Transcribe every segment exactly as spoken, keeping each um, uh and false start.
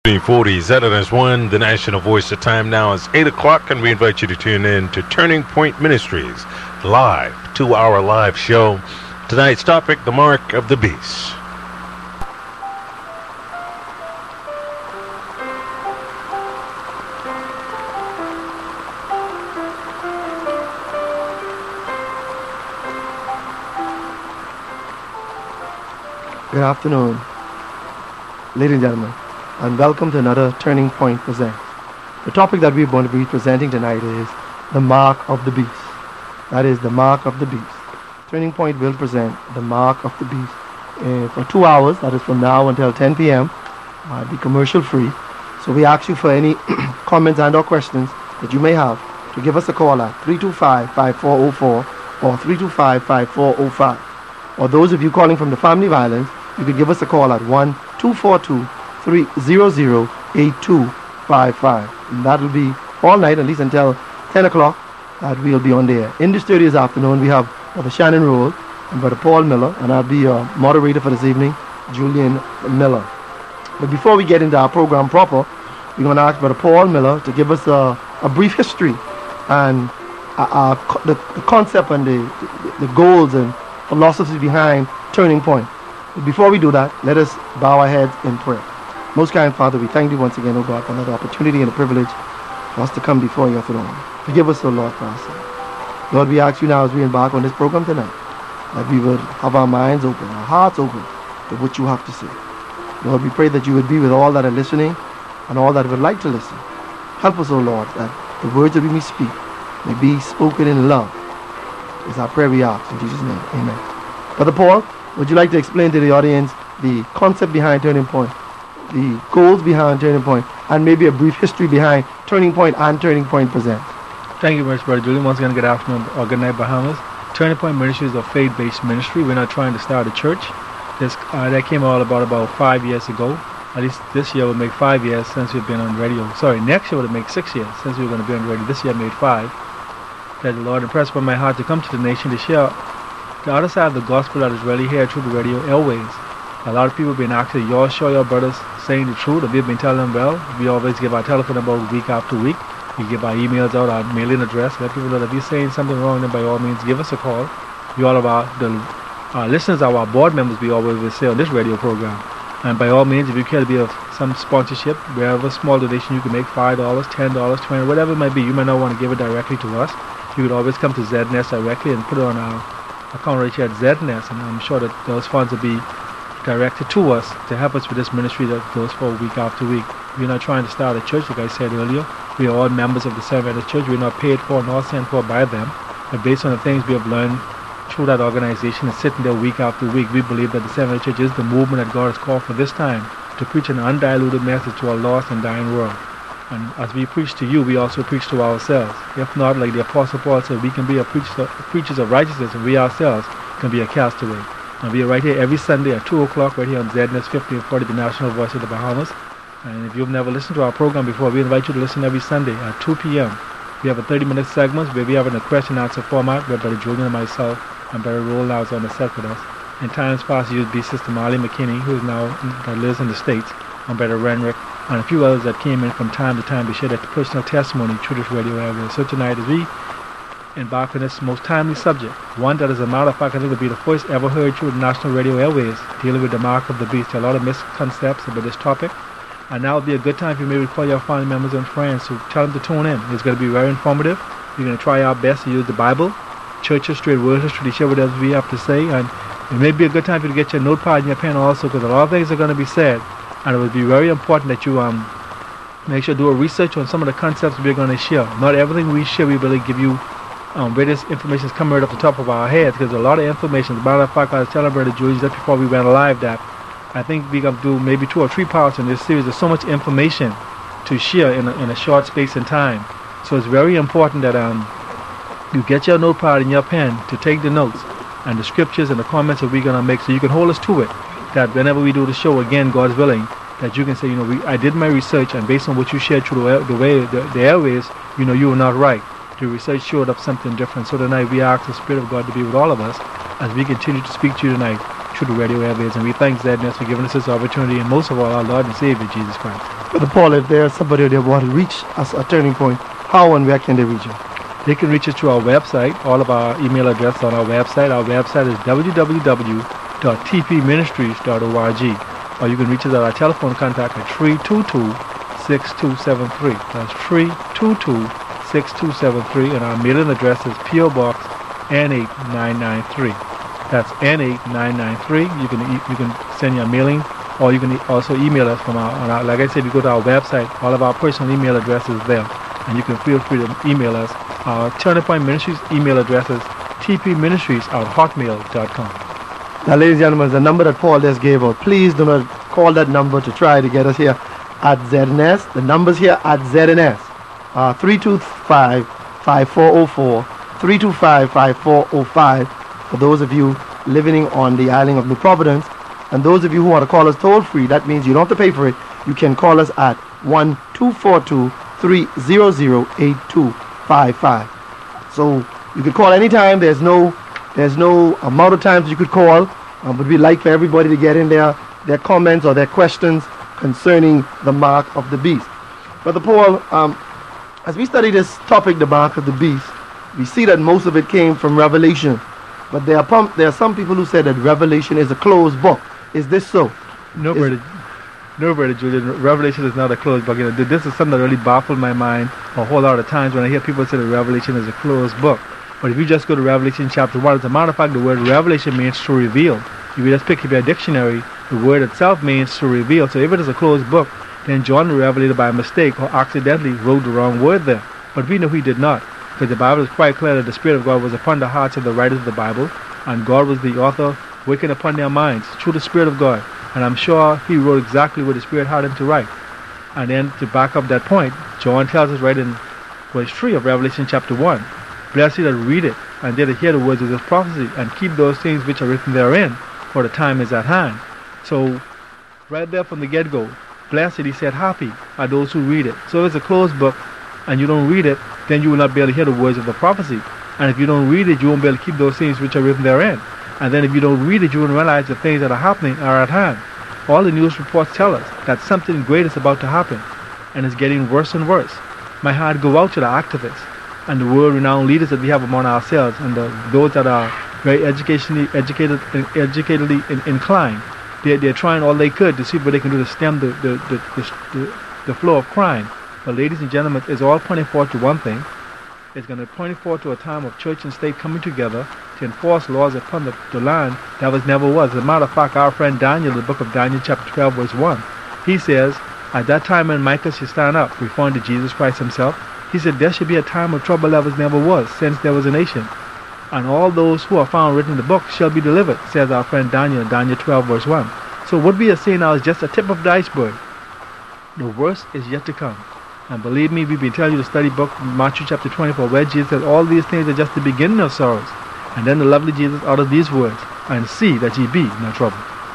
forty Z N S one, the national voice. The time now is eight o'clock, and we invite you to tune in to Turning Point Ministries live, two-hour live show. Tonight's topic, the mark of the beast. Good afternoon, ladies and gentlemen, and welcome to another Turning Point Present. The topic that we're going to be presenting tonight is the mark of the beast. That is the mark of the beast. Turning Point will present the mark of the beast uh, for two hours, that is from now until ten p m Uh, be commercial free. So we ask you for any comments and or questions that you may have to give us a call at three two five, five four zero four or three two five, five four zero five. Or those of you calling from the family violence, you can give us a call at one two four two, three zero zero, eight two five five. And that will be all night, at least until ten o'clock, that we'll be on there. In the studio this afternoon, we have Brother Shannon Roll and Brother Paul Miller, and I'll be your moderator for this evening, Julian Miller. But before we get into our program proper, we're going to ask Brother Paul Miller to give us a, a brief history and uh, uh, the, the concept and the, the, the goals and philosophy behind Turning Point. But before we do that, let us bow our heads in prayer. Most kind Father, we thank you once again, O God, for another opportunity and a privilege for us to come before your throne. Forgive us, O Lord, for our sins. Lord, we ask you now as we embark on this program tonight, that we would have our minds open, our hearts open to what you have to say. Lord, we pray that you would be with all that are listening and all that would like to listen. Help us, O Lord, that the words that we may speak may be spoken in love. Is our prayer we ask in Jesus' name. Amen. Brother Paul, would you like to explain to the audience the concept behind Turning Point, the goals behind Turning Point, and maybe a brief history behind Turning Point and Turning Point Presents? Thank you very much, Brother Julian. Once again, good afternoon or good night, Bahamas. Turning Point Ministry is a faith-based ministry. We're not trying to start a church. This, uh, that came all about about five years ago. At least this year will make five years since we've been on radio. Sorry, next year will make six years since we were going to be on radio. This year made five. That the Lord impressed upon my heart to come to the nation to share the other side of the gospel that is really here through the radio airways. A lot of people have been asking, y'all sure your brothers saying the truth? And we've been telling them, well, we always give our telephone number week after week. We give our emails out, our mailing address. Let people know that if you're saying something wrong, then by all means give us a call. You all of our, the, our listeners, our board members, we always will say on this radio program. And by all means, if you care to be of some sponsorship, wherever small donation you can make, five dollars, ten dollars, twenty dollars, whatever it might be, you might not want to give it directly to us. You could always come to Z N S directly and put it on our account right here at Z N S, and I'm sure that those funds will be directed to us to help us with this ministry that goes for week after week. We're not trying to start a church, like I said earlier. We are all members of the Seventh Adventist Church. We're not paid for nor sent for by them, but based on the things we have learned through that organization and sitting there week after week, we believe that the Seventh Adventist Church is the movement that God has called for this time to preach an undiluted message to a lost and dying world. And as we preach to you, we also preach to ourselves. If not, like the Apostle Paul said, we can be a preacher, preachers of righteousness, and we ourselves can be a castaway. And we are right here every Sunday at two o'clock right here on Z N S fifteen forty, the national voice of the Bahamas. And if you've never listened to our program before, we invite you to listen every Sunday at two p m We have a thirty minute segment where we have a question and answer format where Brother Julian and myself and Brother Roll now is on the set with us. In times past, it used to be Sister Molly McKinney, who is now that lives in the States, and Brother Renrick, and a few others that came in from time to time to share their personal testimony through this radio area. So tonight, as we embark on this most timely subject, one that, as a matter of fact, I think will be the first ever heard through the national radio airways, dealing with the mark of the beast. There are a lot of misconceptions about this topic, and now would be a good time for you maybe to call your family members and friends to tell them to tune in. It's going to be very informative. We're going to try our best to use the Bible, church history, and world history to share what else we have to say, and it may be a good time for you to get your notepad and your pen also, because a lot of things are going to be said. And it would be very important that you um make sure to do a research on some of the concepts we're going to share. Not everything we share we really give you um various information is coming right off the top of our heads, because a lot of information. As a matter of fact, I was telling Brother Julius just before we went live that I think we're going to do maybe two or three parts in this series. There's so much information to share in a, in a short space in time. So it's very important that um you get your notepad and your pen to take the notes and the scriptures and the comments that we're going to make, so you can hold us to it. That whenever we do the show again, God's willing, that you can say, you know, we, I did my research, and based on what you shared through the, the way the, the airways, you know, you were not right. The research showed up something different. So tonight we ask the Spirit of God to be with all of us as we continue to speak to you tonight through the radio airways, and we thank Z N S for giving us this opportunity, and most of all, our Lord and Savior, Jesus Christ. Brother Paul, if there's somebody that want to reach us at Turning Point, how and where can they reach you? They can reach us through our website. All of our email address on our website. Our website is w w w dot t p ministries dot org. Or you can reach us at our telephone contact at three two two, six two seven three. That's three two two, six two seven three. And our mailing address is P O Box N eight nine nine three. That's N eight nine nine three. You can e you can send your mailing, or you can e also email us from our, on our, like I said, you go to our website, all of our personal email addresses there, and you can feel free to email us. Our Turning Point Ministries email address is t p ministries at hotmail dot com. Now, ladies and gentlemen, the number that Paul just gave out, please do not call that number to try to get us here at Z N S. The number's here at Z N S. Uh, three two five, five four zero four, three two five, five four zero five for those of you living on the island of New Providence. And those of you who want to call us toll free, that means you don't have to pay for it. You can call us at one two four two, three zero zero, eight two five five. So you could call anytime. There's no there's no amount of times you could call, um, but we'd like for everybody to get in there their comments or their questions concerning the mark of the beast. Brother Paul, um, as we study this topic, the mark of the beast, we see that most of it came from Revelation. But there are, pump, there are some people who say that Revelation is a closed book. Is this so? No, is brother, no, brother Julian. Revelation is not a closed book. You know, this is something that really baffled my mind a whole lot of times when I hear people say that Revelation is a closed book. But if you just go to Revelation chapter one, as a matter of fact, the word revelation means to reveal. If you just pick up your dictionary, the word itself means to reveal. So if it is a closed book, then John the Revelator by mistake or accidentally wrote the wrong word there. But we know he did not, because the Bible is quite clear that the Spirit of God was upon the hearts of the writers of the Bible, and God was the author working upon their minds through the Spirit of God. And I'm sure he wrote exactly what the Spirit had him to write. And then to back up that point, John tells us right in verse three of Revelation chapter one, blessed that read it, and they that hear the words of this prophecy, and keep those things which are written therein, for the time is at hand. So, right there from the get-go, blessed, he said, happy are those who read it. So if it's a closed book, and you don't read it, then you will not be able to hear the words of the prophecy. And if you don't read it, you won't be able to keep those things which are written therein. And then if you don't read it, you won't realize the things that are happening are at hand. All the news reports tell us that something great is about to happen, and it's getting worse and worse. My heart go out to the activists and the world-renowned leaders that we have among ourselves, and the, those that are very educationally educated, educatedly in, inclined. They're, they're trying all they could to see what they can do to stem the, the, the, the, the, the flow of crime. But ladies and gentlemen, it's all pointing forward to one thing. It's going to point forward to a time of church and state coming together to enforce laws upon the, the land that was never was. As a matter of fact, our friend Daniel, the book of Daniel chapter twelve verse one, he says, at that time when Micah should stand up, referring to Jesus Christ himself, he said there should be a time of trouble that was never was, since there was a nation. And all those who are found written in the book shall be delivered, says our friend Daniel in Daniel twelve verse one. So what we are saying now is just a tip of the iceberg. The worst is yet to come. And believe me, we've been telling you to study book Matthew chapter twenty-four, where Jesus says all these things are just the beginning of sorrows. And then the lovely Jesus uttered these words, and see that ye be no trouble.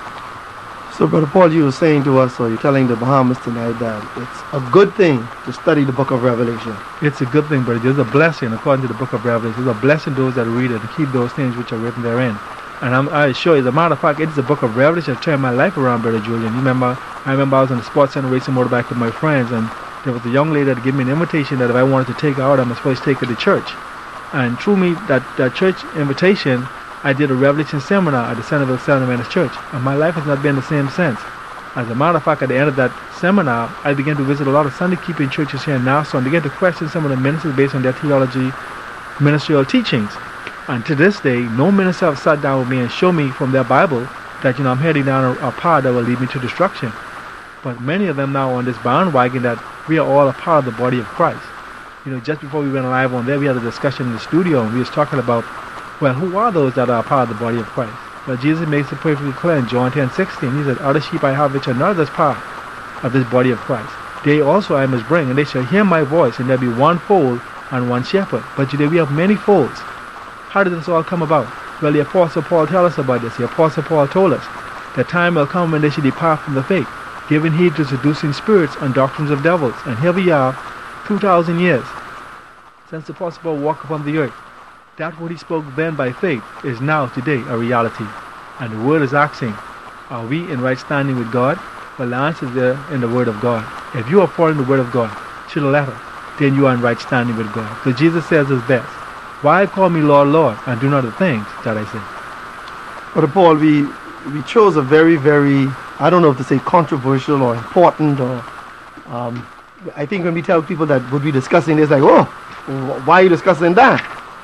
So, Brother Paul, you were saying to us, or you're telling the Bahamas tonight, that it's a good thing to study the book of Revelation. It's a good thing, but it's a blessing, according to the book of Revelation. It's a blessing to those that read it and keep those things which are written therein. And I'm, I assure you, as a matter of fact, it's the book of Revelation that turned my life around, Brother Julian. You remember, I remember I was in the sports center racing motorbike with my friends, and there was a young lady that gave me an invitation that if I wanted to take her out, I must first take her to church. And through me, that, that church invitation, I did a Revelation seminar at the Centerville Seventh Adventist Church, and my life has not been the same since. As a matter of fact, at the end of that seminar, I began to visit a lot of Sunday-keeping churches here in Nassau and began to question some of the ministers based on their theology, ministerial teachings. And to this day, no minister have sat down with me and shown me from their Bible that, you know, I'm heading down a, a path that will lead me to destruction. But many of them now on this bandwagon that we are all a part of the body of Christ. You know, just before we went live on there, we had a discussion in the studio, and we was talking about, well, who are those that are a part of the body of Christ? Well, Jesus makes it perfectly clear in John ten sixteen. He said, other sheep I have which are not as part of this body of Christ. They also I must bring, and they shall hear my voice, and there be one fold and one shepherd. But today we have many folds. How did this all come about? Well, the Apostle Paul tells us about this. The Apostle Paul told us that time will come when they shall depart from the faith, giving heed to seducing spirits and doctrines of devils. And here we are, two thousand years since the Apostle Paul walked upon the earth. That what he spoke then by faith is now, today, a reality. And the word is asking, are we in right standing with God? But the answer is there in the Word of God. If you are following the Word of God to the letter, then you are in right standing with God. Because Jesus says it's best. Why call me Lord, Lord, and do not the things that I say? Brother Paul, we we chose a very, very, I don't know if to say controversial or important or, um, I think when we tell people that would be discussing this, like, oh, why are you discussing that?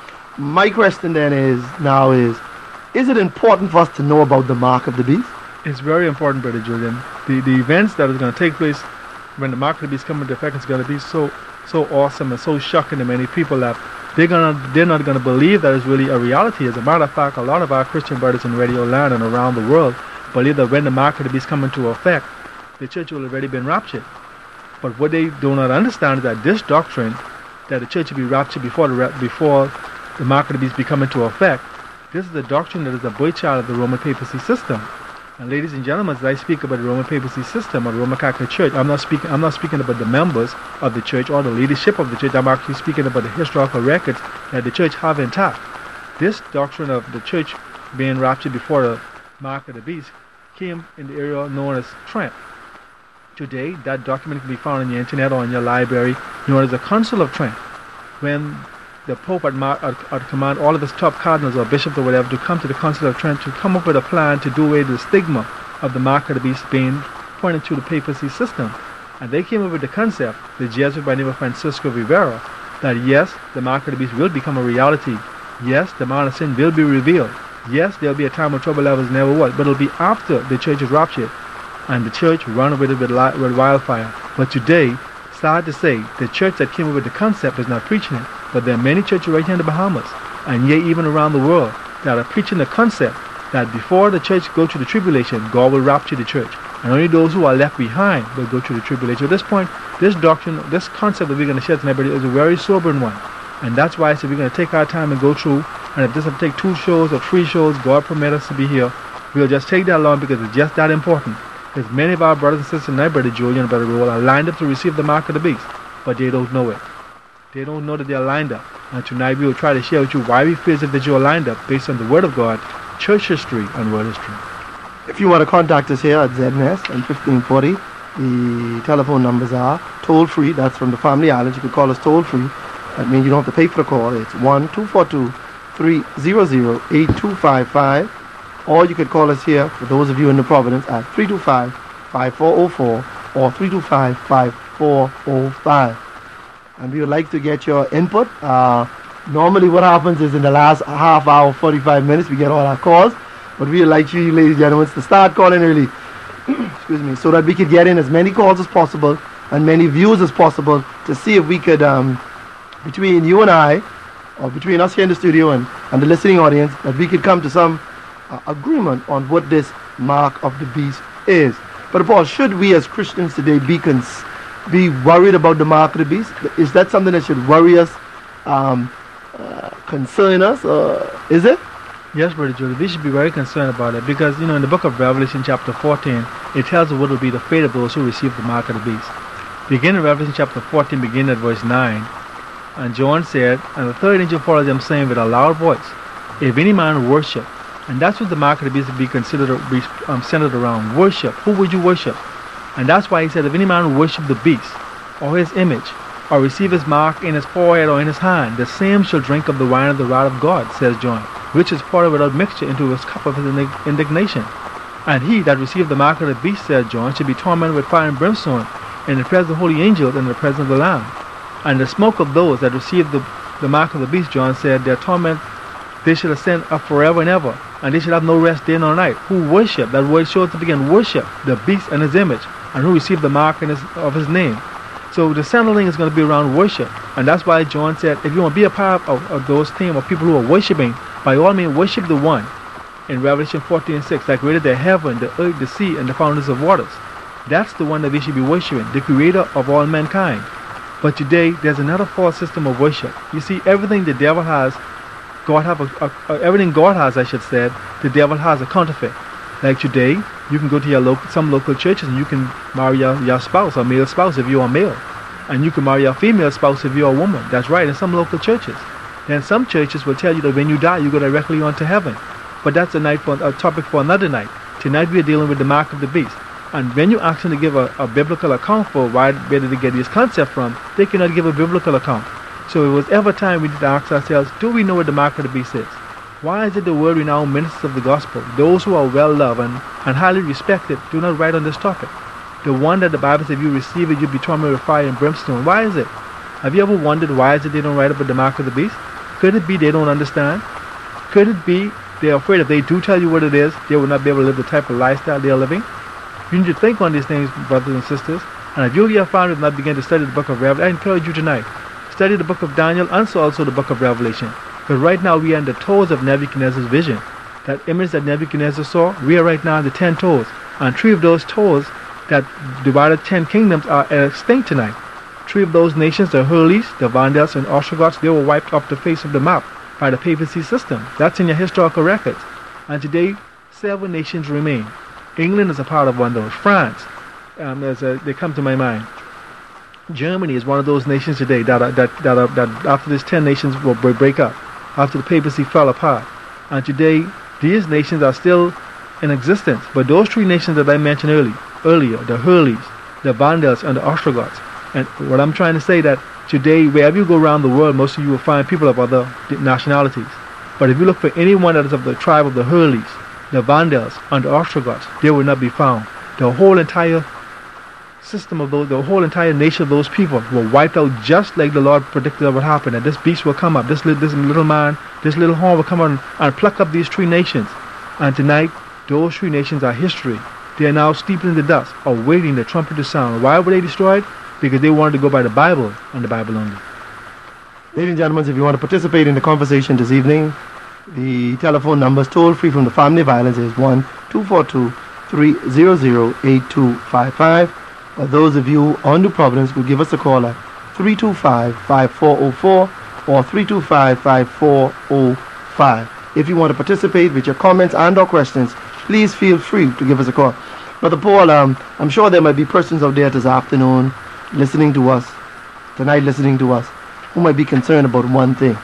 My question then is, now is, is it important for us to know about the mark of the beast? It's very important, Brother Julian. The the events that is going to take place when the mark of the beast come into effect is going to be so so awesome and so shocking to many people that they're gonna they're not going to believe that it's really a reality. As a matter of fact, a lot of our Christian brothers in Radio Land and around the world believe that when the mark of the beast come into effect, the church will have already been raptured. But what they do not understand is that this doctrine, that the church will be raptured before the ra- before the mark of the beast become into effect, this is a doctrine that is a boy child of the Roman papacy system. And ladies and gentlemen, as I speak about the Roman papacy system or the Roman Catholic Church, I'm not speaking I'm not speaking about the members of the church or the leadership of the church. I'm actually speaking about the historical records that the church have intact. This doctrine of the church being raptured before the mark of the beast came in the area known as Trent. Today, that document can be found on your internet or in your library, known as the Council of Trent, when the Pope had, had, had commanded all of his top cardinals or bishops or whatever to come to the Council of Trent to come up with a plan to do away with the stigma of the mark of the beast being pointed to the papacy system. And they came up with the concept, the Jesuit by the name of Francisco Rivera, that yes, the mark of the beast will become a reality. Yes, the man of sin will be revealed. Yes, there will be a time when trouble levels never was, but it will be after the church is raptured and the church run with it with, li- with wildfire. But today, sad to say, the church that came up with the concept is not preaching it. But there are many churches right here in the Bahamas, and yet even around the world, that are preaching the concept that before the church go through the tribulation, God will rapture the church. And only those who are left behind will go through the tribulation. At this point, this doctrine, this concept that we're going to share tonight is a very sobering one. And that's why I said we're going to take our time and go through. And if this will take two shows or three shows, God permit us to be here, we'll just take that long because it's just that important. Because many of our brothers and sisters tonight, Brother Julian and Brother Roll, are lined up to receive the mark of the beast, but they don't know it. They don't know that they are lined up. And tonight we will try to share with you why we feel that you are lined up based on the Word of God, church history, and world history. If you want to contact us here at Z N S and fifteen forty, the telephone numbers are toll free. That's from the Family Islands. You can call us toll free. That means you don't have to pay for the call. It's one two four two, three hundred, eight two five five. Or you could call us here, for those of you in the Providence, at three two five, five four zero four or three two five, five four zero five. And we would like to get your input. Uh, normally what happens is in the last half hour, forty-five minutes, we get all our calls. But we would like you, ladies and gentlemen, to start calling early, excuse me, so that we could get in as many calls as possible and many views as possible to see if we could, um, between you and I, or between us here in the studio and, and the listening audience, that we could come to some uh, agreement on what this mark of the beast is. But Paul, should we as Christians today be cons- be worried about the mark of the beast? Is that something that should worry us, um, uh, concern us? Uh, is it? Yes, Brother Julie, we should be very concerned about it because, you know, in the book of Revelation chapter fourteen, it tells us what will be the fate of those who receive the mark of the beast. Begin in Revelation chapter fourteen, begin at verse nine. And John said, and the third angel followed them, saying with a loud voice, if any man worship, and that's what the mark of the beast would be considered, be um, centered around, worship. Who would you worship? And that's why he said, if any man worship the beast, or his image, or receive his mark in his forehead or in his hand, the same shall drink of the wine of the wrath of God, says John, which is poured without mixture into his cup of his indignation. And he that received the mark of the beast, said John, shall be tormented with fire and brimstone, in the presence of the holy angels, and in the presence of the Lamb. And the smoke of those that received the, the mark of the beast, John said, their torment they shall ascend up forever and ever, and they shall have no rest day nor night. Who worship, that word shows to begin, worship the beast and his image, and who received the mark in his, of his name. So the centering is going to be around worship. And that's why John said, if you want to be a part of, of those team of people who are worshiping, by all means worship the one in Revelation fourteen six that created the heaven, the earth, the sea, and the fountains of waters. That's the one that we should be worshiping, the creator of all mankind. But today, there's another false system of worship. You see, everything the devil has, God have a, a, a, everything God has, I should say, the devil has a counterfeit. Like today, you can go to your local, some local churches and you can marry your, your spouse, a male spouse if you're a male. And you can marry a female spouse if you're a woman. That's right, in some local churches. Then some churches will tell you that when you die, you go directly on to heaven. But that's a, night for, a topic for another night. Tonight we are dealing with the mark of the beast. And when you ask them to give a, a biblical account for why, where did they get this concept from, they cannot give a biblical account. So it was ever time we need to ask ourselves, do we know what the mark of the beast is? Why is it the world-renowned ministers of the gospel, those who are well-loved and, and highly respected, do not write on this topic? The one that the Bible says, if you receive it, you'll be tormented with fire and brimstone. Why is it? Have you ever wondered why is it they don't write about the mark of the beast? Could it be they don't understand? Could it be they're afraid if they do tell you what it is, they will not be able to live the type of lifestyle they're living? You need to think on these things, brothers and sisters. And if you your family have not begun to study the book of Revelation, I encourage you tonight, study the book of Daniel and so also the book of Revelation. Because right now we are in the toes of Nebuchadnezzar's vision. That image that Nebuchadnezzar saw, we are right now in the ten toes. And three of those toes that divided ten kingdoms are extinct tonight. Three of those nations, the Hurleys, the Vandals, and Ostrogoths, they were wiped off the face of the map by the papacy system. That's in your historical records. And today, seven nations remain. England is a part of one of those. France, um, there's a, they come to my mind. Germany is one of those nations today that, are, that, that, are, that after these ten nations will break up, after the papacy fell apart. And today, these nations are still in existence. But those three nations that I mentioned early, earlier, the Hurleys, the Vandals, and the Ostrogoths. And what I'm trying to say that today, wherever you go around the world, most of you will find people of other nationalities. But if you look for anyone that is of the tribe of the Hurleys, the Vandals, and the Ostrogoths, they will not be found. The whole entire system of those, the whole entire nation of those people were wiped out just like the Lord predicted would happen. And this beast will come up, this little, this little man, this little horn will come on and pluck up these three nations. And tonight, those three nations are history. They are now steeped in the dust, awaiting the trumpet to sound. Why were they destroyed? Because they wanted to go by the Bible and the Bible only. Ladies and gentlemen, if you want to participate in the conversation this evening, the telephone numbers toll free from the family violence is one two four two, three zero zero, eight two five five. For those of you on New Providence, could give us a call at three two five, five four zero four or three two five, five four zero five. If you want to participate with your comments and or questions, please feel free to give us a call. Brother Paul, um, I'm sure there might be persons out there this afternoon listening to us, tonight listening to us, who might be concerned about one thing.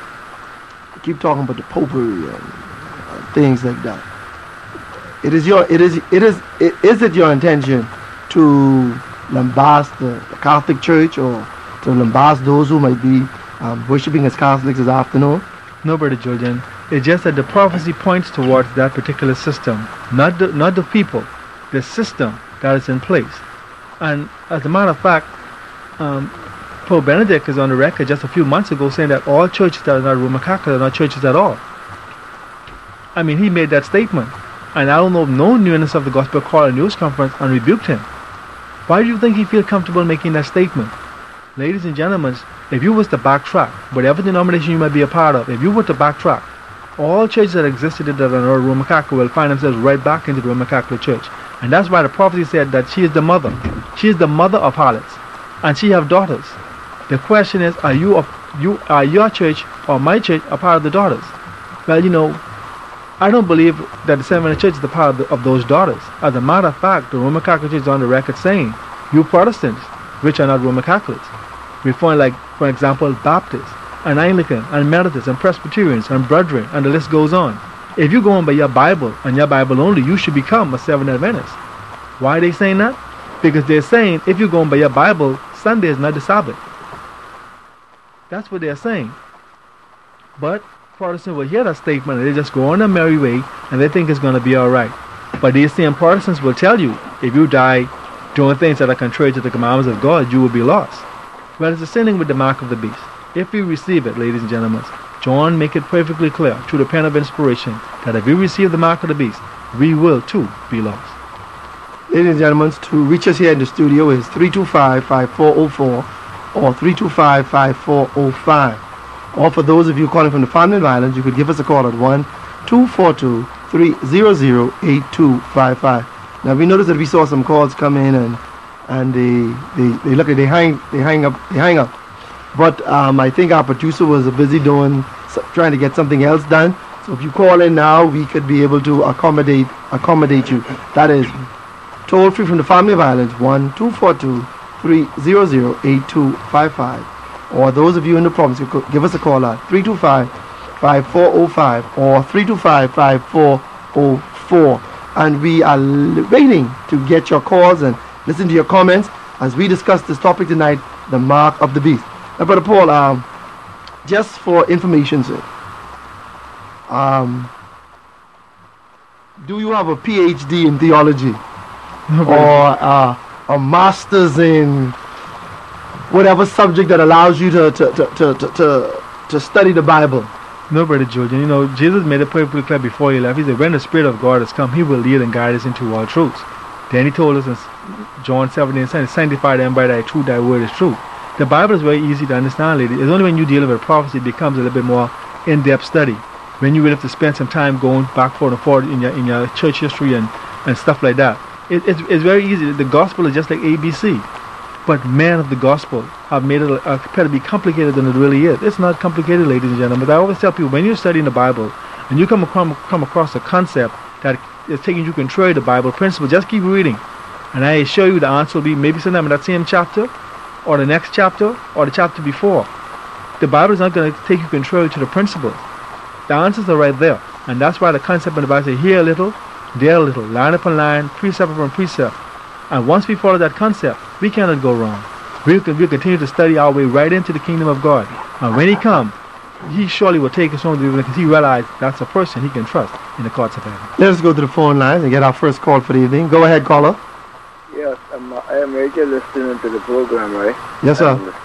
We keep talking about the popery and uh, things like that. It is your, it is, it is, it, is it your intention to lambast the, the Catholic Church or to lambast those who might be um, worshiping as Catholics this afternoon? No, Brother Julian. It's just that the prophecy points towards that particular system, not the, not the people, the system that is in place. And as a matter of fact, um, Pope Benedict is on the record just a few months ago saying that all churches that are not Roman Catholic are not churches at all. I mean, he made that statement. And I don't know if no newness of the gospel called a news conference and rebuked him. Why do you think he feel comfortable making that statement? Ladies and gentlemen, if you was to backtrack, whatever denomination you might be a part of, if you were to backtrack, all churches that existed that are not Roman Catholic will find themselves right back into the Roman Catholic Church. And that's why the prophecy said that she is the mother. She is the mother of harlots. And she have daughters. The question is, are you, a, you are your church or my church a part of the daughters? Well, you know, I don't believe that the Seventh Church is a part of, the, of those daughters. As a matter of fact, the Roman Catholic Church is on the record saying, you Protestants, which are not Roman Catholics, referring like, for example, Baptists, and Anglican, and Methodists, and Presbyterians, and Brethren, and the list goes on. If you go on by your Bible, and your Bible only, you should become a Seventh Adventist. Why are they saying that? Because they're saying, if you go on by your Bible, Sunday is not the Sabbath. That's what they're saying. But Protestants will hear that statement and they just go on their merry way and they think it's going to be alright. But these same Protestants will tell you, if you die doing things that are contrary to the commandments of God, you will be lost. Well, it's the same thing with the mark of the beast. If we receive it, ladies and gentlemen, John make it perfectly clear through the pen of inspiration that if we receive the mark of the beast, we will too be lost. Ladies and gentlemen, to reach us here in the studio is three two five, five four zero four or three two five, five four zero five. Or for those of you calling from the family of Islands, you could give us a call at one two four two, three zero zero, eight two five five. Now we noticed that we saw some calls come in and and they they, they look at they hang they hang up they hang up. But um, I think our producer was busy doing trying to get something else done. So if you call in now, we could be able to accommodate accommodate you. That is toll free from the family of Islands one two four two, three zero zero, eight two five five. Or those of you in the province, you could give us a call at three two five, five four zero five or three two five, five four zero four. and we are l- waiting to get your calls and listen to your comments as we discuss this topic tonight, the mark of the beast. Now, Brother Paul, um, just for information, sir, um, do you have a P H D in theology or uh, a master's in whatever subject that allows you to to, to, to, to, to, to study the Bible? No, Brother Julian. You know, Jesus made it perfectly clear before he left. He said, when the Spirit of God has come, he will lead and guide us into all truths. Then he told us in John seventeen, sanctify them by thy truth, thy word is true. The Bible is very easy to understand, lady. It's only when you deal with prophecy it becomes a little bit more in-depth study. When you will have to spend some time going back forth and forth in your in your church history and, and stuff like that. It, it's, it's very easy. The gospel is just like A B C. But men of the gospel have made it uh, appear to be complicated than it really is. It's not complicated, ladies and gentlemen. But I always tell people, when you're studying the Bible and you come, come, come across a concept that is taking you contrary to the Bible principle, just keep reading. And I assure you the answer will be maybe sometime in that same chapter or the next chapter or the chapter before. The Bible is not going to take you contrary to the principles. The answers are right there. And that's why the concept in the Bible says, here a little, there a little, line upon line, precept upon precept. And once we follow that concept, we cannot go wrong. We can we'll continue to study our way right into the kingdom of God. And when he comes, he surely will take us home because he realized that's a person he can trust in the courts of heaven. Let us go to the phone lines and get our first call for the evening. Go ahead, caller. Yes, I'm, I am regularly listening to the program, right? Yes, sir. And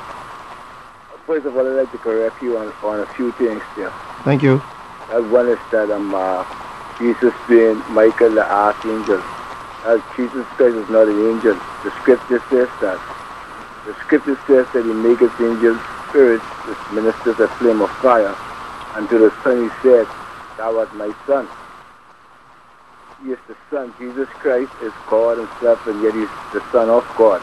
first of all, I'd like to correct you on, on a few things there. Thank you. Uh, one is that um, uh, Jesus being Michael the Archangel. As Jesus Christ is not an angel. The scripture says that. The scripture says that he maketh angels spirits which ministers a flame of fire. And to the Son he said, thou art my Son. He is the Son. Jesus Christ is God himself, and yet he's the Son of God.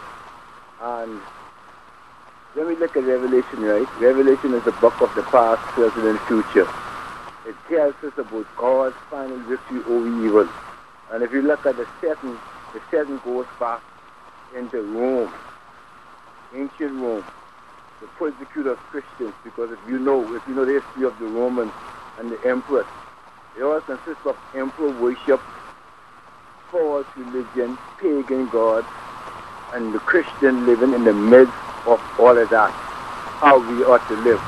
And when we look at Revelation, right? Revelation is the book of the past, present, and future. It tells us about God's final victory over evil. And if you look at the setting, the setting goes back into Rome, ancient Rome, the persecutor of Christians, because if you know, if you know the history of the Romans and the emperors, they all consist of emperor worship, false religion, pagan gods, and the Christian living in the midst of all of that, how we ought to live.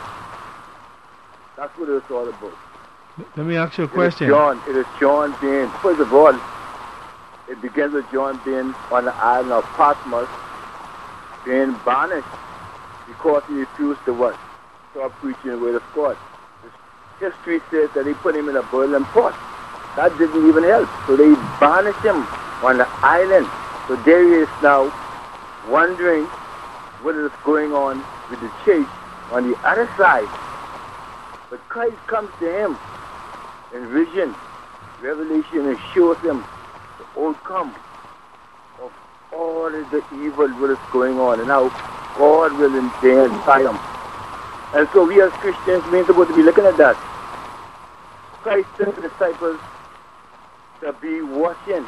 That's what it's all about. Let me ask you a question. It is John, it is John being, first of all, it begins with John being on the island of Patmos, being banished because he refused to what? Stop preaching the word of God. The history says that they put him in a boiling pot. That didn't even help. So they banished him on the island. So there he is now, wondering what is going on with the church on the other side. But Christ comes to him in vision, revelation, and shows him the outcome of all of the evil what is going on and how God will in the end triumph. And so we as Christians, we're supposed to be looking at that. Christ sent the disciples to be watching.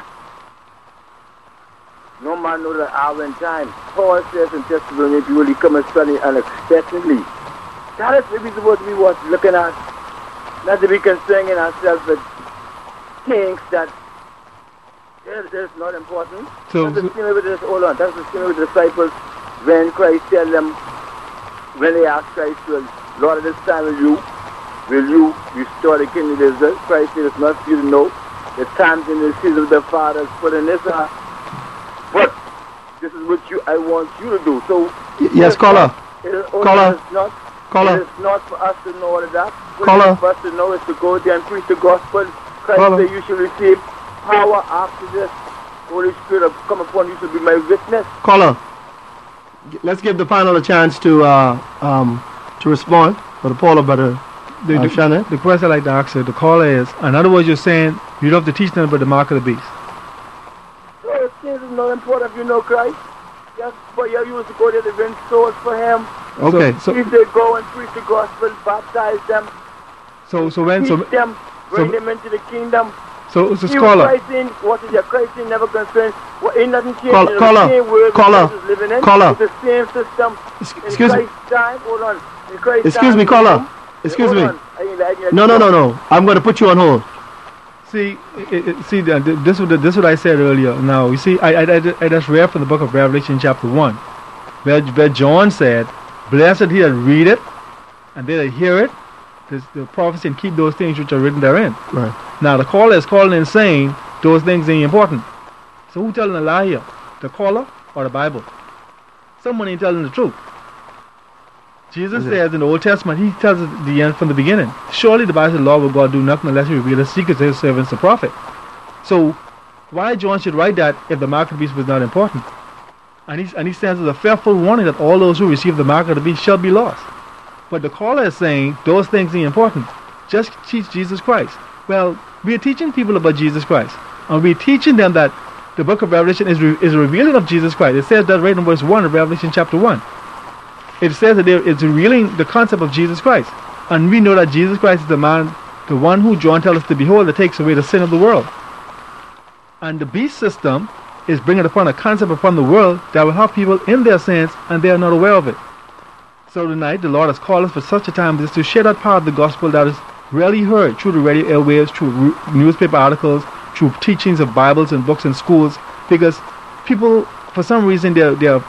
No man knows the hour and time. Paul says in Thessalonians, you will come and suddenly unexpectedly. That is what we're supposed to be watching, looking at. Not to be concerning ourselves with things that is, is not important. So, that's the same with this, hold on, that's the same with the disciples when Christ tell them, when they ask Christ, well, Lord, at this time will you, will you restore the kingdom of Israel? Christ said, it's not for you to know the times and the seasons of the Father's put in this heart. But this is what you, I want you to do. So, yes, caller. It is, Caller. It's not, Caller. It is not for us to know all of that. What Caller. it is for us to know is to go there and preach the gospel. Christ Caller. said you should receive power after this. Holy Spirit will come upon you to be my witness. Caller, let's give the panel a chance to uh, um, to respond. Brother Paul or Brother The, uh, the, Shannon. the question I'd like to ask you, the caller is, in other words, you're saying you don't have to teach them about the mark of the beast. So it seems it's not important if you know Christ. Just for you, you used to go there to win souls for him. Okay. So, If they go and preach the gospel, baptize them, so, so when, teach so, them, bring so- them into the kingdom. so, so, He was scholar, Christ in, what is your Christ in never concerns, what ain't nothing changed. Caller, It's caller, the same world caller, Christ is living in. caller. It's the same system. Ex- In excuse me. Christ's time, hold on. In Christ's Excuse time, me, caller. Rome- Excuse hold me. on. I ain't like- I ain't No, no, like- no, no. I'm going to put you on hold. See, it, it, see, uh, th- this is what this is what I said earlier. Now, you see, I, I, I, I just read from the book of Revelation, chapter one, where, where John said, "Blessed he that read it, and they that hear it, this, the prophecy, and keep those things which are written therein." Right. Now, the caller is calling and saying those things ain't important. So who telling a lie here? The caller or the Bible? Someone ain't telling the truth. Jesus says in the Old Testament, he tells us the end from the beginning. Surely the Bible says, "The Lord will God do nothing unless he reveal his secrets to his servants, the prophet." So why John should write that if the mark of the beast was not important? And he, and he stands as a fearful warning that all those who receive the mark of the beast shall be lost. But the caller is saying those things ain't important. Just teach Jesus Christ. Well, we are teaching people about Jesus Christ. And we're teaching them that the book of Revelation is, re- is a revealing of Jesus Christ. It says that right in verse one of Revelation chapter one. It says that there, it's revealing the concept of Jesus Christ. And we know that Jesus Christ is the man, the one who John tells us to behold, that takes away the sin of the world. And the beast system is bringing upon a concept upon the world that will have people in their sins and they are not aware of it. So tonight the Lord has called us for such a time as this to share that part of the gospel that is rarely heard through the radio airwaves, through re- newspaper articles, through teachings of Bibles and books in schools, because people, for some reason, they're, they're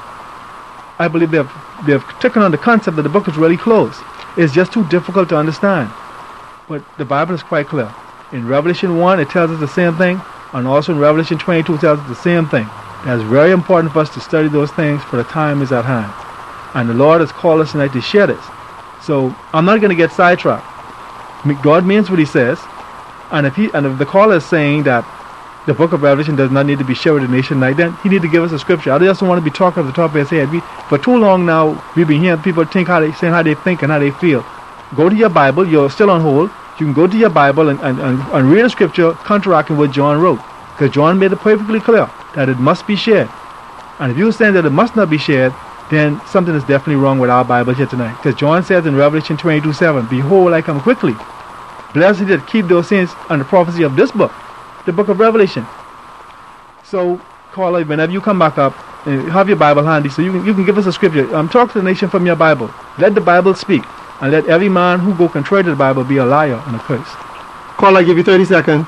I believe they've, they've taken on the concept that the book is really closed. It's just too difficult to understand. But the Bible is quite clear. In Revelation one, it tells us the same thing, and also in Revelation twenty-two, it tells us the same thing. It's very important for us to study those things, for the time is at hand. And the Lord has called us tonight to share this. So I'm not going to get sidetracked. God means what he says, and if he and if the caller is saying that the book of Revelation does not need to be shared with the nation like that, he need to give us a scripture. I just don't want to be talking off the top of his head. We, for too long now, we've been hearing people think how they saying how they think and how they feel. Go to your Bible. You're still on hold. You can go to your Bible and, and, and, and read a scripture counteracting what John wrote, because John made it perfectly clear that it must be shared. And if you're saying that it must not be shared, then something is definitely wrong with our Bible here tonight. Because John says in Revelation twenty-two seven, "Behold, I come quickly. Blessed that keep those things and the prophecy of this book," the book of Revelation. So, caller, whenever you come back up, uh, have your Bible handy so you can, you can give us a scripture. Um, talk to the nation from your Bible. Let the Bible speak. And let every man who go contrary to the Bible be a liar and a curse. Caller, I give you thirty seconds.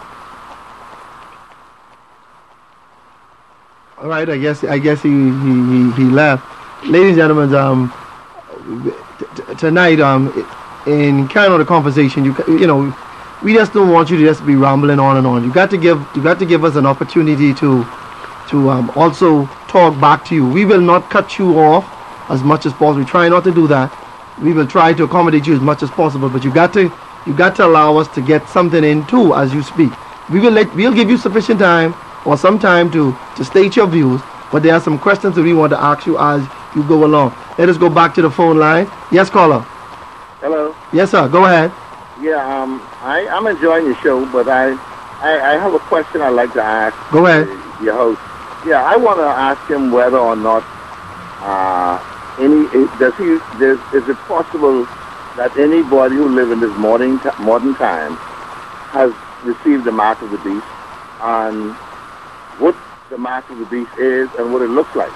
All right, I guess I guess he he, he, he left. Ladies and gentlemen, um, t- t- tonight, um, in carrying on the conversation, you you know, we just don't want you to just be rambling on and on. You got to give you got to give us an opportunity to to um, also talk back to you. We will not cut you off as much as possible. We try not to do that. We will try to accommodate you as much as possible, but you got to you got to allow us to get something in too as you speak. We will let we'll give you sufficient time or some time to to state your views, but there are some questions that we want to ask you as you go along. Let us go back to the phone line. Yes, caller. Hello. Yes, sir. Go ahead. Yeah, um, I, I'm enjoying your show, but I, I, I have a question I'd like to ask. Go ahead. Uh, your host. Yeah, I want to ask him whether or not uh, any does he does, is it possible that anybody who lives in this modern modern time has received the mark of the beast, and what the mark of the beast is and what it looks like?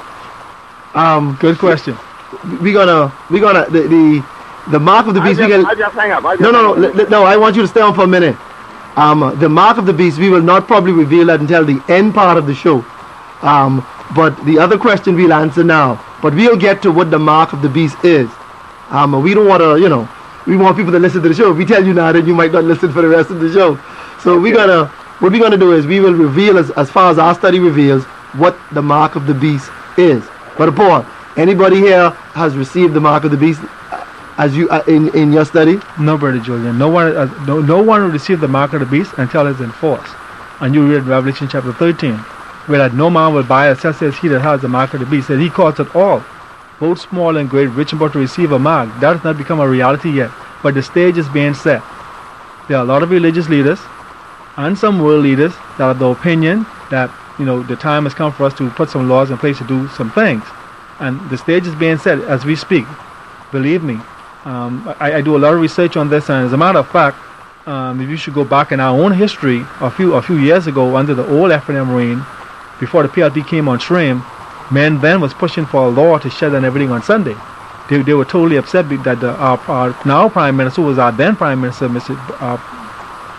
Um, Good question. We're gonna we're gonna the the, the mark of the beast. I just, we can, I just hang up. I just no, no, no, hang up. l- l- no. I want you to stay on for a minute. Um, the mark of the beast. We will not probably reveal that until the end part of the show. Um, but the other question we'll answer now. But we'll get to what the mark of the beast is. Um, we don't want to, you know, we want people to listen to the show. If we tell you now, then you might not listen for the rest of the show. So Okay. we're gonna, what we're gonna do is we will reveal as, as far as our study reveals what the mark of the beast is. But Paul, anybody here has received the mark of the beast as you uh, in in your study? No, Brother Julian. No one, uh, no, no one will receive the mark of the beast until it's enforced. And you read Revelation chapter thirteen, where that no man will buy or sell, says he that has the mark of the beast. Said he calls it all, both small and great, rich and poor, to receive a mark. That has not become a reality yet, but the stage is being set. There are a lot of religious leaders and some world leaders that have the opinion that, you know, the time has come for us to put some laws in place to do some things. And the stage is being set as we speak. Believe me. Um, I, I do a lot of research on this, and as a matter of fact, um, if you should go back in our own history, a few a few years ago, under the old F N M reign, before the P L P came on stream, men then was pushing for a law to shut down everything on Sunday. They, they were totally upset that the, our, our now Prime Minister, who was our then Prime Minister, Mister Uh,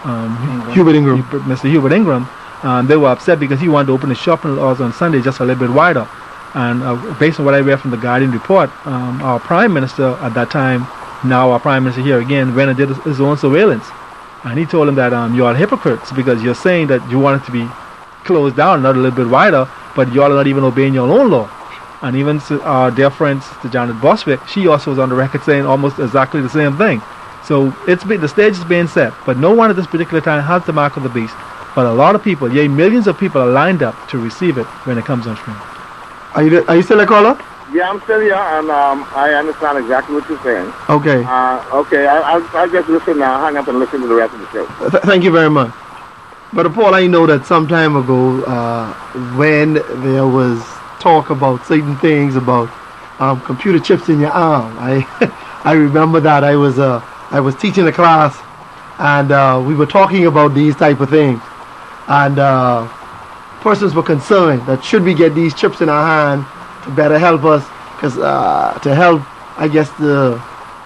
um, Hubert Ingram. Mister Hubert Ingram. Um, they were upset because he wanted to open the shopping laws on Sunday just a little bit wider. And uh, based on what I read from the Guardian report, um, our Prime Minister at that time, now our Prime Minister here again, went and did his own surveillance. And he told him that um, you are hypocrites because you're saying that you want it to be closed down, not a little bit wider, but you all are not even obeying your own law. And even our dear friend, Sister Janet Boswick, she also was on the record saying almost exactly the same thing. So it's been, the stage is being set, but no one at this particular time has the mark of the beast. But a lot of people, yea, millions of people are lined up to receive it when it comes on stream. Are you are you still a caller? Yeah, I'm still here, and um, I understand exactly what you're saying. Okay. Uh, okay, I, I'll, I'll just listen now, hang up and listen to the rest of the show. Th thank you very much. But Paul, I know that some time ago, uh, when there was talk about certain things about um, computer chips in your arm, I I remember that I was uh, I was teaching a class, and uh, we were talking about these type of things. And uh, persons were concerned that should we get these chips in our hand to better help us, because uh, to help, I guess, the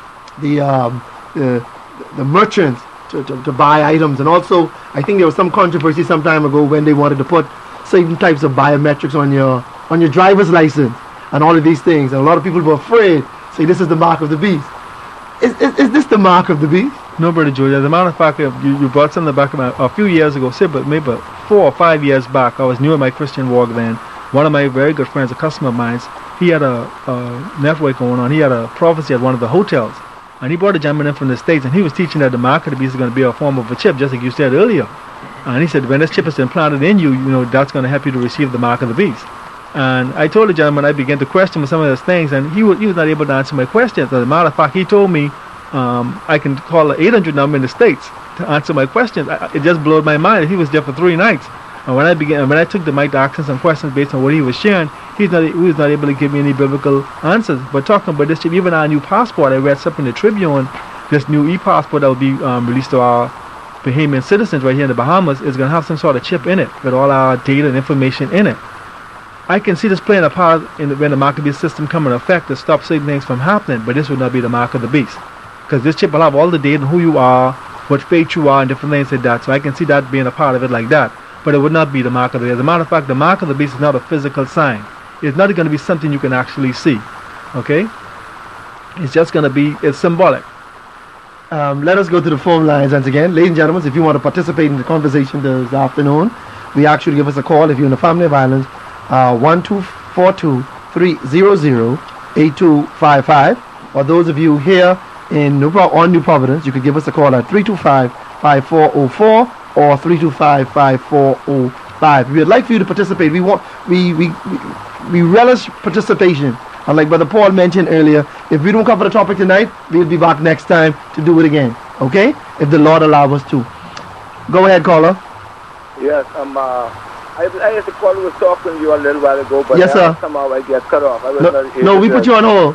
the um, the, the merchants to, to, to buy items. And also, I think there was some controversy some time ago when they wanted to put certain types of biometrics on your on your driver's license and all of these things. And a lot of people were afraid, say this is the mark of the beast. Is, is, is this the mark of the beast? No, Brother George. As a matter of fact, you, you brought something back about a few years ago, say, but maybe four or five years back. I was new in my Christian walk then. One of my very good friends, a customer of mine, he had a, a network going on. He had a prophecy at one of the hotels. And he brought a gentleman in from the States, and he was teaching that the mark of the beast is going to be a form of a chip, just like you said earlier. And he said, when this chip is implanted in you, you know, that's going to help you to receive the mark of the beast. And I told the gentleman, I began to question him some of those things, and he was, he was not able to answer my questions. As a matter of fact, he told me, Um, I can call the eight hundred number in the States to answer my questions. I, it just blew my mind. He was there for three nights. And when I began, when I took the mic to ask him some questions based on what he was sharing, he's not, he was not able to give me any biblical answers. But talking about this, even our new passport, I read something in the Tribune, this new e-passport that will be um, released to our Bahamian citizens right here in the Bahamas is going to have some sort of chip in it with all our data and information in it. I can see this playing a part in the, when the mark of the beast system come into effect to stop certain things from happening, but this would not be the mark of the beast. Because this chip will have all the data on who you are, what faith you are, and different things like that. So I can see that being a part of it like that. But it would not be the mark of the beast. As a matter of fact, the mark of the beast is not a physical sign. It's not going to be something you can actually see. Okay? It's just going to be, it's symbolic. Um, let us go to the phone lines once again. Ladies and gentlemen, if you want to participate in the conversation this afternoon, we ask you to give us a call if you're in a family of violence. Uh, one two four two, three zero zero, eight two five five. Or those of you here in New Pro- on New Providence, you could give us a call at three two five, five four zero four or three two five, five four zero five. We would like for you to participate. We want we we we, we relish participation. And like Brother Paul mentioned earlier, if we don't cover the topic tonight, we'll be back next time to do it again. Okay? If the Lord allows us to. Go ahead, caller. Yes, um, uh, I, I had to call was talking to you a little while ago, but yes, sir. somehow I get cut off. I was no, not able no we to put you on hold.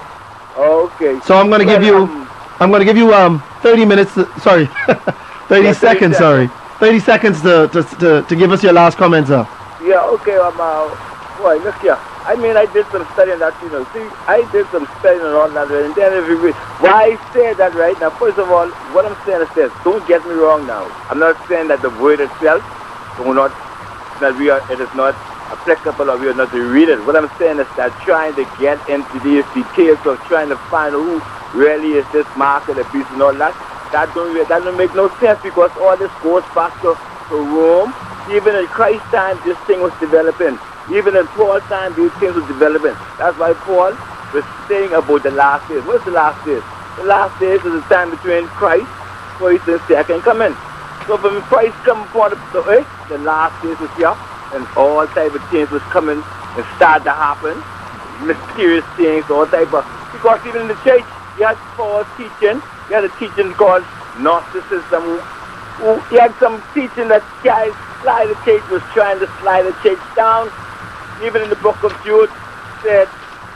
Okay. So I'm going to well, give you, um, I'm going to give you um thirty minutes. To, sorry, thirty yeah, seconds. Sorry, thirty seconds to, to to to give us your last comments, sir. Yeah. Okay. Um. Uh, boy, look here. I mean, I did some studying that, you know. See, I did some studying and all that, and then if you why I say that right now? First of all, what I'm saying is this. Don't get me wrong now. I'm not saying that the word itself, do not, that we are, it is not applicable or we are not to read it. What I'm saying is that trying to get into these details of trying to find who really is this mark of the beast and all that, that don't that don't make no sense, because all this goes back to, to Rome. Even in Christ's time, this thing was developing. Even in Paul's time, these things were developing. That's why Paul was saying about the last days. What's the last days? The last days is the time between Christ, first and second coming. So when Christ come upon the earth, the last days was here, and all type of things was coming and started to happen. Mysterious things, all type of... Because even in the church, you had Paul's teaching. You had a teaching called Gnosticism. Who, he had some teaching that guys slide the church was trying to slide the church down. Even in the book of Jude said,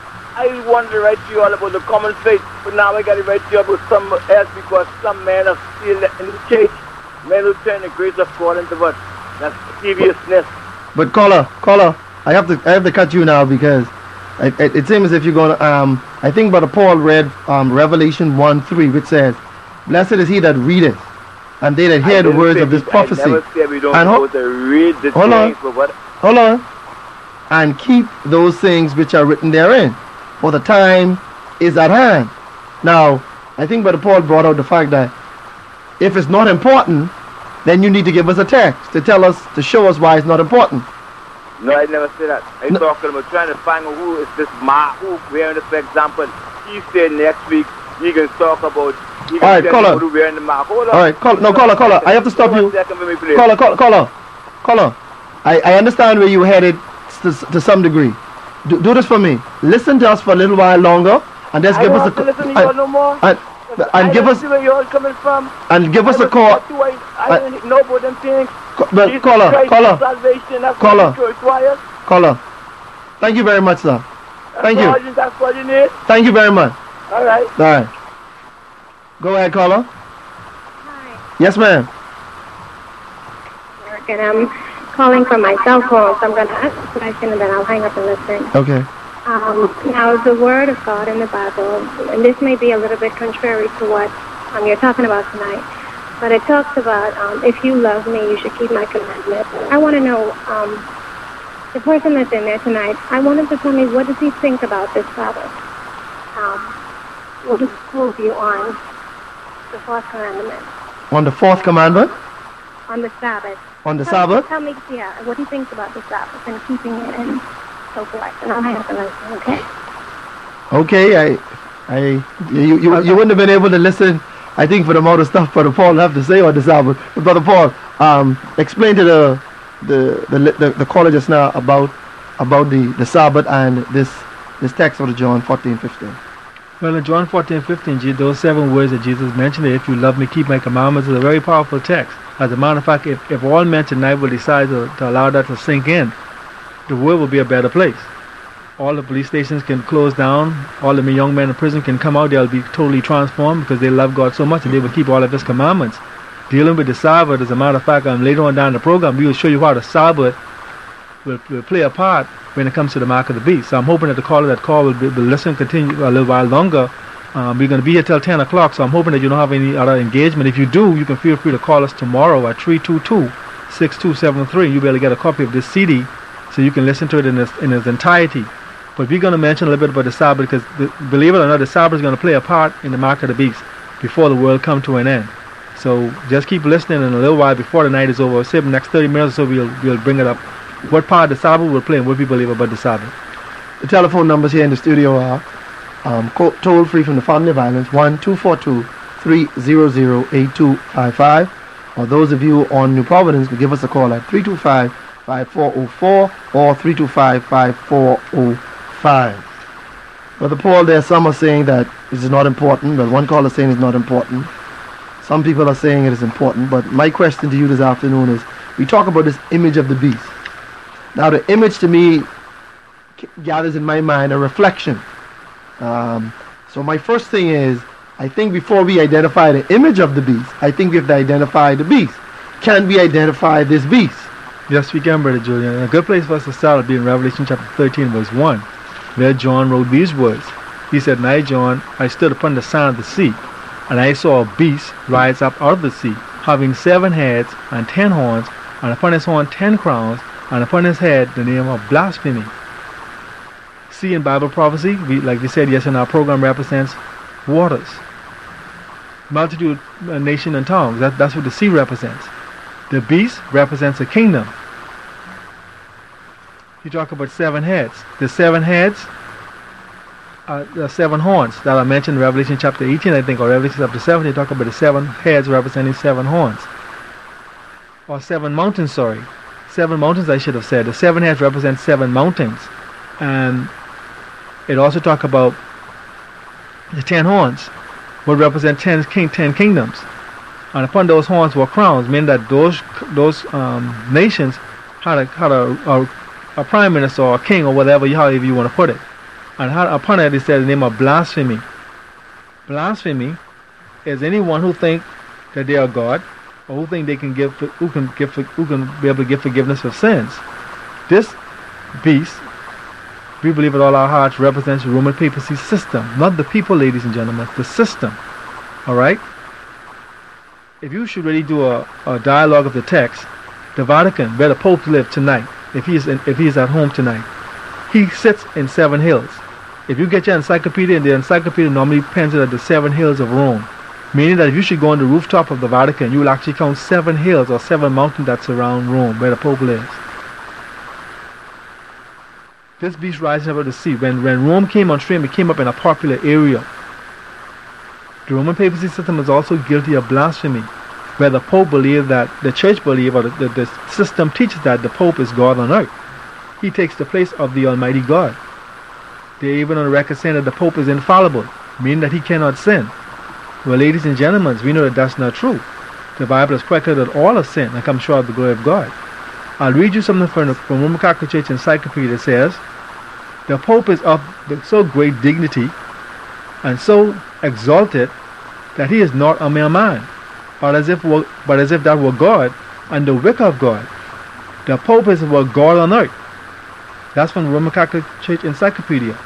I wanted to write to you all about the common faith, but now I got to write to you about some else, because some men are still in the church. Men who turn the grace of God into what? That's deviousness. But caller, caller, I have to I have to cut you now, because it, it, it seems as if you're going to, um, I think Brother Paul read um, Revelation one three, which says, blessed is he that readeth, and they that hear the words of this prophecy. I never said we don't and supposed to read the hold on, things, but what? hold on, and keep those things which are written therein, for the time is at hand. Now, I think Brother Paul brought out the fact that if it's not important, then you need to give us a text to tell us, to show us why it's not important. No, I never said that. I'm No. talking about trying to find out who is this ma, who wearing the, for example, he said next week you can talk about, you All right, can tell caller. me who wearing the mark. Hold on. All right, call, no, caller, caller, I have to stop you. Caller, caller, caller, caller. I, I understand where you headed to, to some degree. Do, do this for me. Listen to us for a little while longer, and just I give don't us have a to listen to and- you no more. and, and I give don't us see where you're coming from. and give us I a call. don't- I, I Uh, don't know about them things. Co- but Jesus caller, Christ, caller, salvation, that's caller. what it requires. caller. Thank you very much, sir. That's Thank all you. That's what you need. Thank you very much. All right. All right. Go ahead, caller. Hi, Yes, ma'am. Mark, and I'm calling from my cell phone, so I'm going to ask a question and then I'll hang up and listen. Okay. Um, now, the Word of God in the Bible, and this may be a little bit contrary to what um, you're talking about tonight, but it talks about um, if you love me, you should keep my commandments. I want to know, um, the person that's in there tonight, I want him to tell me what does he think about this Sabbath? Um, what is his view on the fourth commandment? On the fourth commandment, On the Sabbath. on the tell, Sabbath. Tell me, yeah, what he thinks about the Sabbath and keeping it and so forth. And I'll have to listen, okay? Okay, I, I, you, you, you wouldn't have been able to listen, I think, for the amount of stuff Brother Paul have to say on the Sabbath. But Brother Paul, um, explain to the, the, the, the, the caller just now about, about the, the Sabbath and this, this text of the John fourteen fifteen. Well, in John fourteen fifteen, Je- those seven words that Jesus mentioned, if you love me, keep my commandments, is a very powerful text. As a matter of fact, if, if all men tonight will decide to, to allow that to sink in, the world will be a better place. All the police stations can close down. All the young men in prison can come out. They'll be totally transformed because they love God so much and they will keep all of His commandments. Dealing with the Sabbath, as a matter of fact, um, later on down the program, we will show you how the Sabbath will, will play a part when it comes to the mark of the beast. So I'm hoping that the caller that call will, be, will listen, continue a little while longer. Um, we're going to be here till ten o'clock, so I'm hoping that you don't have any other engagement. If you do, you can feel free to call us tomorrow at three two two, six two seven three. You'll be able to get a copy of this C D so you can listen to it in its, in its entirety. But we're going to mention a little bit about the Sabbath because, the, believe it or not, the Sabbath is going to play a part in the mark of the beast before the world come to an end. So just keep listening, and a little while before the night is over, say the next thirty minutes or so, we'll, we'll bring it up. What part the Sabbath will play and what we believe about the Sabbath. The telephone numbers here in the studio are um, co- toll free from the family violence one two four two, three zero zero, eight two five five. Or those of you on New Providence can give us a call at three two five, five four zero four or three two five, five four zero five. Brother Paul, there some are saying that this is not important, but one caller is saying it's not important. Some people are saying it is important, but my question to you this afternoon is, we talk about this image of the beast. Now the image to me gathers in my mind a reflection. Um, so my first thing is, I think before we identify the image of the beast, I think we have to identify the beast. Can we identify this beast? Yes, we can, Brother Julian. And a good place for us to start would be in Revelation chapter thirteen, verse one, where John wrote these words. He said, "And I, John, I stood upon the sand of the sea, and I saw a beast rise up out of the sea, having seven heads and ten horns, and upon his horn ten crowns, and upon his head the name of blasphemy." Sea in Bible prophecy, we, like we said, yes, in our program, represents waters. Multitude, uh, nation, and tongues. That, that's what the sea represents. The beast represents a kingdom. You talk about seven heads. The seven heads are the seven horns that are mentioned in Revelation chapter eighteen, I think, or Revelation chapter seven. They talk about the seven heads representing seven horns. Or seven mountains, sorry. Seven mountains, I should have said. The seven heads represent seven mountains. And it also talk about the ten horns, would represent ten, king, ten kingdoms. And upon those horns were crowns, meaning that those those um, nations had a had a, a, a prime minister or a king or whatever, however you want to put it. And had, upon it, it said the name of blasphemy. Blasphemy is anyone who think that they are God, or who think they can give, who can give, who can be able to give forgiveness of sins. This beast, we believe with all our hearts, represents the Roman papacy system, not the people, ladies and gentlemen, the system. All right. if you should really do a, a dialogue of the text, the Vatican, where the Pope lives tonight, if he's in, if he's at home tonight, he sits in Seven Hills. If you get your encyclopedia, and the encyclopedia normally pens it at the Seven Hills of Rome, meaning that if you should go on the rooftop of the Vatican, you will actually count seven hills or seven mountains that surround Rome, where the Pope lives. This beast rising over the sea. When, when Rome came on stream, it came up in a popular area. The Roman papacy system is also guilty of blasphemy, where the Pope believed that, the church believed, or the, the, the system teaches that the Pope is God on earth. He takes the place of the Almighty God. They even on the record saying that the Pope is infallible, meaning that he cannot sin. Well, ladies and gentlemen, we know that that's not true. The Bible is quite clear that all have sinned and come short of the glory of God. I'll read you something from the from Roman Catholic Church Encyclopedia that says, the Pope is of so great dignity and so exalted that he is not a mere man, but as if were, but as if that were God and the wick of God. The Pope is what God on earth. That's from the Roman Catholic Church Encyclopedia.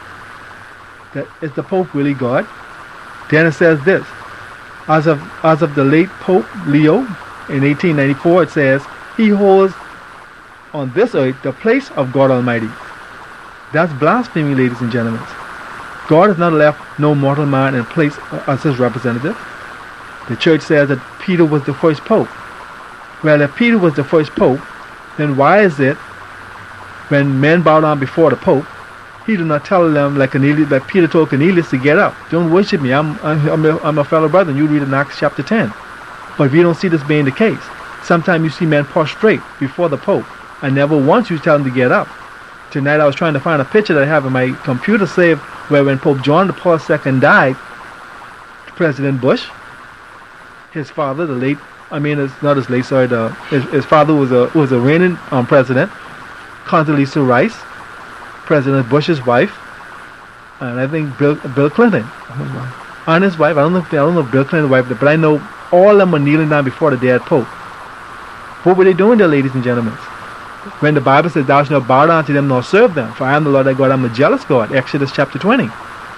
That is the Pope really God? Then it says this: as of as of the late Pope Leo in eighteen ninety-four, it says he holds on this earth the place of God Almighty. That's blasphemy, ladies and gentlemen. God has not left no mortal man in place as his representative. The church says that Peter was the first pope. Well, if Peter was the first pope, then why is it when men bow down before the Pope, he did not tell them like Cornelius, like Peter told Cornelius to get up. Don't worship me. I'm, I'm, a, I'm a fellow brother. And you read in Acts chapter ten. But we don't see this being the case. Sometimes you see men prostrate before the Pope, and never once you tell them to get up. Tonight I was trying to find a picture that I have in my computer saved where when Pope John Paul the Second died, President Bush, his father, the late, I mean, it's not his late, sorry, the, his, his father was a was a reigning um, president, Condoleezza Rice, President Bush's wife, and I think Bill Bill Clinton, and his wife. I don't know if I don't know if Bill Clinton's wife, but I know all of them were kneeling down before the dead Pope. What were they doing there, ladies and gentlemen? When the Bible says, "Thou shalt not bow down to them nor serve them, for I am the Lord thy God, I am a jealous God," Exodus chapter twenty.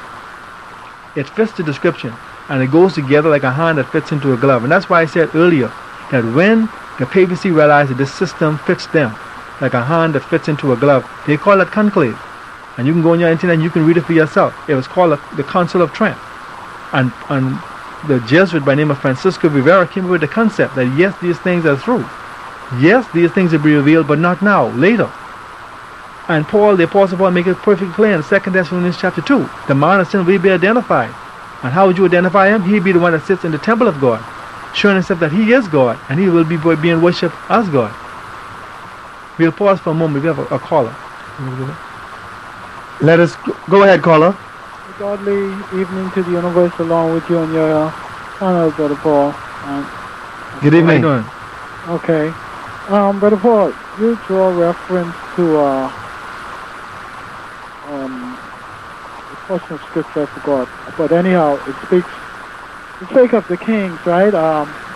It fits the description, and it goes together like a hand that fits into a glove. And that's why I said earlier that when the papacy realized that this system fits them like a hand that fits into a glove, they call it conclave. And you can go on your internet and you can read it for yourself. It was called a, the Council of Trent. And, and the Jesuit by the name of Francisco Rivera came up with the concept that yes, these things are true. Yes, these things will be revealed, but not now, later. And Paul, the Apostle Paul, make it perfectly clear in Second Thessalonians chapter two. The man of sin will be identified. And how would you identify him? He'd be the one that sits in the temple of God, showing himself that he is God, and he will be being worshipped as God. We'll pause for a moment. We have a, a caller. Let us go, go ahead, caller. Godly evening to the universe, along with you and your uh, honor, Brother Paul. Um, Good evening. How you doing? Okay. Um, Brother Paul, you draw reference to uh, um, the portion of scripture I forgot. But anyhow, it speaks, it speaks of the kings, right? Um,